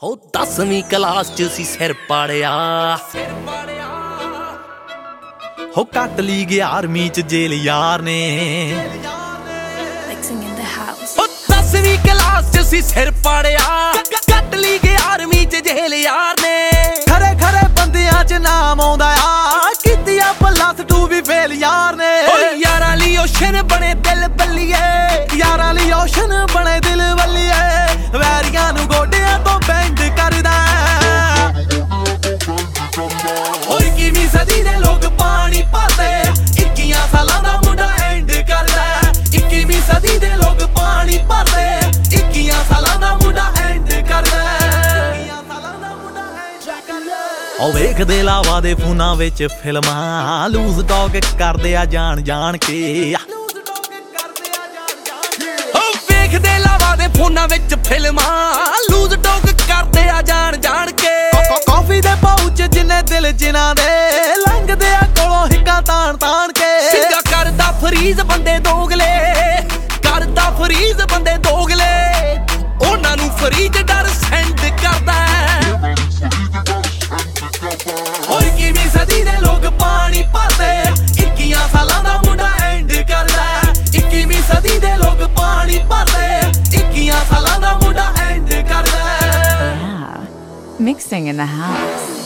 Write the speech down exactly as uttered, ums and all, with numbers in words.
ਹੋ ਦਸਵੀਂ ਕਲਾਸ ਚ ਸੀ ਸਿਰ ਪਾੜਿਆ ਹੋ ਕੱਟ ਲਈ ਗਿਆ ਆਰਮੀ ਚ ਜੇਲ ਯਾਰ ਨੇ ਹੋ ਦਸਵੀਂ ਕਲਾਸ ਚ ਸੀ ਸਿਰ ਪਾੜਿਆ ਕੱਟ ਲਈ ਗਿਆ ਆਰਮੀ ਚ ਜੇਲ ਯਾਰ ਨੇ ਖਰੇ ਖਰੇ ਬੰਦਿਆਂ ਚ ਨਾਮ ਆਉਂਦਾ ਆ ਕੀਤੀਆਂ ਪਲੱਸ ਟੂ ਵੀ ਫੇਲ ਯਾਰ ਨੇ ਓ ਯਾਰਾਂ ਲਈ ਓਸ਼ਨ ਬਣੇ ਦਿਲ ਬੱਲੀਏ ਯਾਰਾਂ ਲਈ ਓਸ਼ਨ ਬਣੇ ਦਿਲ ਬੱਲੀਏ ਵੈਰੀਆਂ ਨੂੰ ਗੋਡਿਆਂ ਤੋਂ ਬੈਂਡ ਕਰਦਾ ਹੋਰ ਕਿਵੀਂ ਸਦੀ ਦੇ ਲੋਕ ਪਾਣੀ ਭਰਦੇ ਇੱਕੀਆਂ ਸਾਲਾਂ ਦਾ ਮੁੰਡਾ ਐਂਡ ਕਰਦਾ ਇੱਕੀਵੀਂ ਸਦੀ ਦੇ ਲੋਕ ਪਾਣੀ ਭਰਦੇ ਇੱਕੀਆਂ ਸਾਲਾਂ ਦਾ ਮੁੰਡਾ ਐਂਡ ਕਰਦਾ ਇੱਕੀਆਂ ਸਾਲਾਂ ਦਾ ਮੁੰਡਾ ਐਂਡ ਕਰਦਾ ਓ ਵੇਖਦੇ ਲਾਵਾ ਦੇ ਫੋਨਾਂ ਵਿੱਚ ਫਿਲਮਾਂ ਲੂਜ਼ ਟਾਕ ਕਰਦੇ ਆ ਜਾਣ ਜਾਣ ਕੇ ਵੇਖਦੇ ਲਾਵਾ ਦੇ ਫੋਨਾਂ ਵਿੱਚ ਫਿਲਮਾਂ ਲੂਜ਼ ਟਾਕ ਕਰਦੇ ਆ ਜਾਣ ਜਾਣ ਕੇ ਕਾਫੀ ਦੇ ਪਾਉਚ ਜਿੰਨੇ ਦਿਲ ਜਿਨ੍ਹਾਂ ਦੇ ਲੰਘਦੇ ਆ ਕੋਲੋਂ ਹਿੱਕਾਂ ਤਾਣ ਤਾਣ ਕੇ ਸਿੰਗਾ ਕਰਦਾ ਫਰੀਜ਼ ਬੰਦੇ ਦੋਗਲੇ ਕਰਦਾ ਫਰੀਜ਼ ਬੰਦੇ ਦੋਗਲੇ ਉਹਨਾਂ ਨੂੰ ਫਰੀਜ਼ ਡਰ ਸੈਂਡ ਕਰਦਾ ਹੋਰ ਕਿਵੀਂ ਸਦੀ ਦੇ ਲੋਕ ਪਾਣੀ ਭਰਦੇ ਇੱਕੀਆਂ ਸਾਲਾਂ ਦਾ ਮੁੰਡਾ ਐਂਡ ਕਰਦਾ ਇੱਕੀਵੀਂ ਸਦੀ ਦੇ ਲੋਕ ਪਾਣੀ ਭਰਦੇ ਇੱਕੀਆਂ ਸਾਲਾਂ ਦਾ ਮੁੰਡਾ ਐਂਡ ਕਰਦਾ Mixing in the house.